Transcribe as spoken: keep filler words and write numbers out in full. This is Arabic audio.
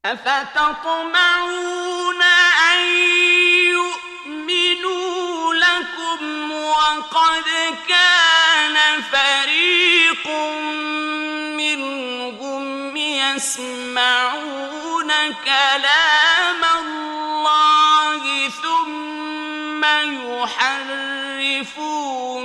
أفتطمعون أن يؤمنوا لكم وقد كان فريق منهم يسمعون كلام الله ثم يحرفونه